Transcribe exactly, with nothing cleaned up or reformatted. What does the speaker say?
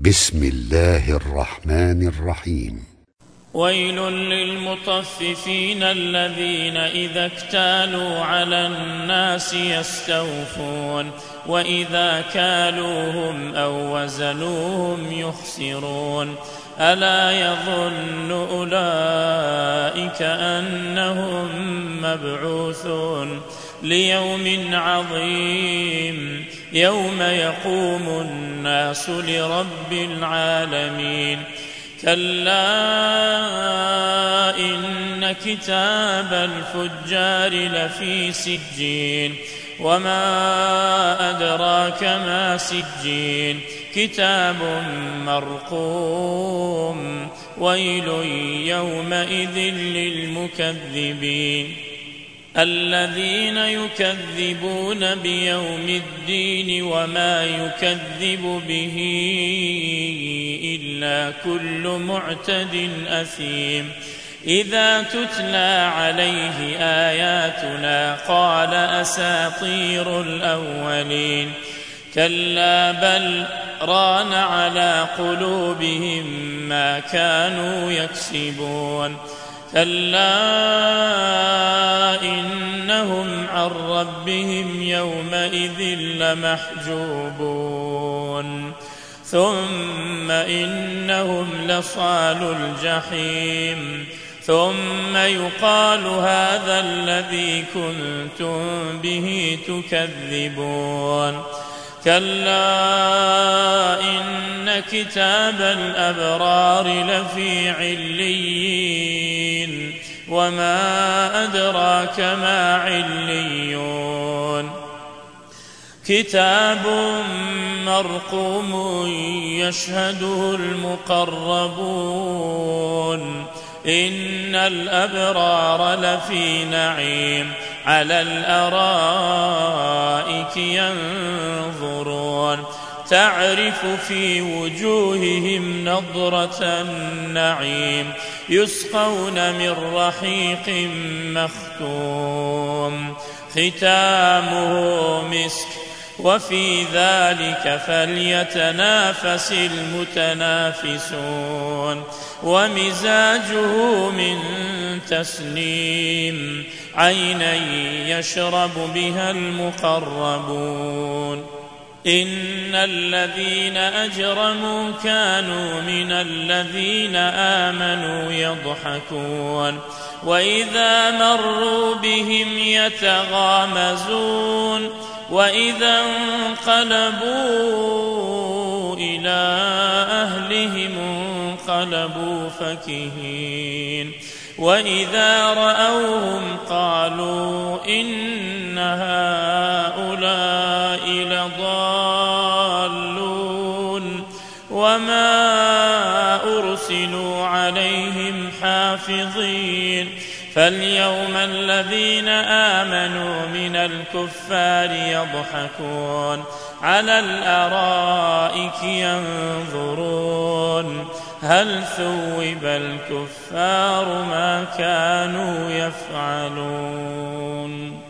بسم الله الرحمن الرحيم. ويل للمطففين الذين إذا اكتالوا على الناس يستوفون وإذا كالوهم أو وزنوهم يخسرون ألا يظن أولئك أنهم مبعوثون ليوم عظيم يوم يقوم الناس لرب العالمين كلا إن كتاب الفجار لفي سجين وما أدراك ما سجين كتاب مرقوم ويل يومئذ للمكذبين الذين يكذبون بيوم الدين وما يكذب به إلا كل معتد أثيم إذا تتلى عليه آياتنا قال أساطير الأولين كلا بل ران على قلوبهم ما كانوا يكسبون كلا إنهم عن ربهم يومئذ لمحجوبون ثم إنهم لصالو الجحيم ثم يقال هذا الذي كنتم به تكذبون كلا إن كتاب الأبرار لفي عليين وما أدراك ما عليون كتاب مرقوم يشهده المقربون إن الأبرار لفي نعيم على الأرائك ينظرون تعرف في وجوههم نضرة النعيم يسقون من رحيق مختوم ختامه مسك وفي ذلك فليتنافس المتنافسون ومزاجه من تسنيم عينا يشرب بها المقربون إن الذين أجرموا كانوا من الذين آمنوا يضحكون وإذا مروا بهم يتغامزون وإذا انقلبوا إلى أهلهم انقلبوا فكهين وإذا رأوهم قالوا إن هؤلاء لضالون وما أرسلوا عليهم حافظين فاليوم الذين آمنوا من الكفار يضحكون على الأرائك ينظرون هل ثوب الكفار ما كانوا يفعلون.